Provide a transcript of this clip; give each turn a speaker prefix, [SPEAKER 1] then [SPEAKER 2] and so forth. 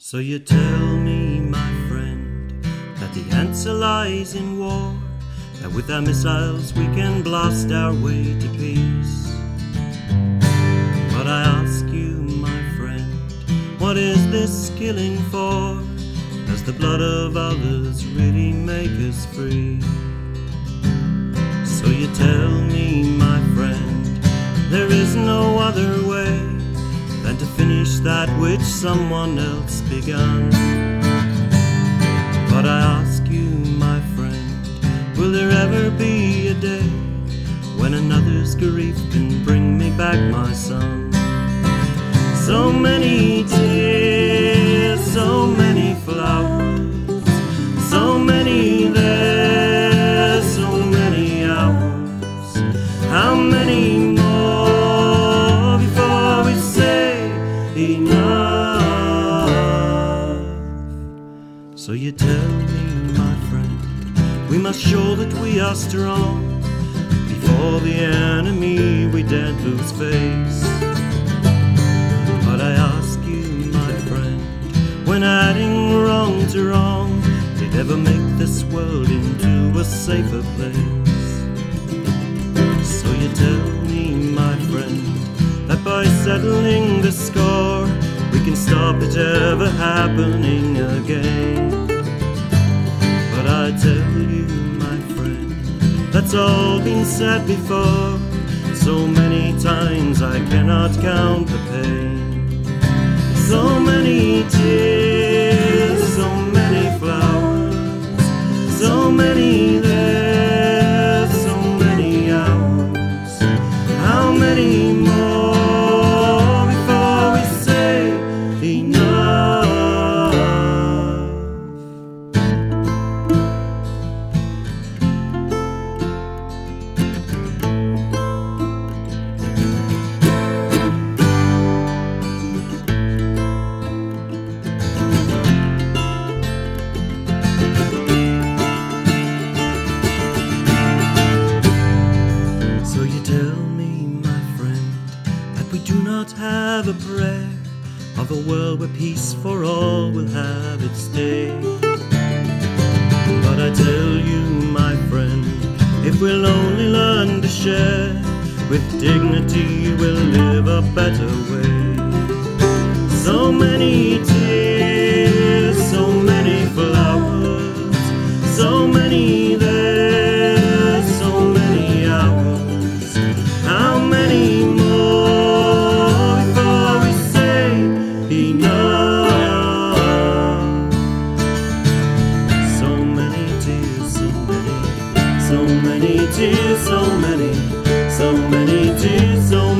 [SPEAKER 1] So you tell me, my friend, that the answer lies in war, that with our missiles we can blast our way to peace. But I ask you, my friend, what is this killing for? Does the blood of others really make us free? So you tell me, my friend, there is no other way than to finish that which someone else began. But I ask you, my friend, will there ever be a day when another's grief can bring me back my son? So many tears, so many flowers, so many there, so many hours. How many more before we say enough? So you tell me, my friend, we must show that we are strong. Before the enemy we daren't lose face. But I ask you, my friend, when adding wrong to wrong, did ever make this world into a safer place? So you tell me, my friend, that by settling the score we can stop it ever happening again. But I tell you, my friend, that's all been said before, so many times I cannot count the pain. So many tears, so many flowers, so many there, so many hours. How many more before we say enough? We do not have a prayer of a world where peace for all will have its day. But I tell you, my friend, if we'll only learn to share, with dignity we'll live a better way. So many tears, so many flowers, so many there, so many hours. How many more enough? So many tears, so many tears, so many tears, so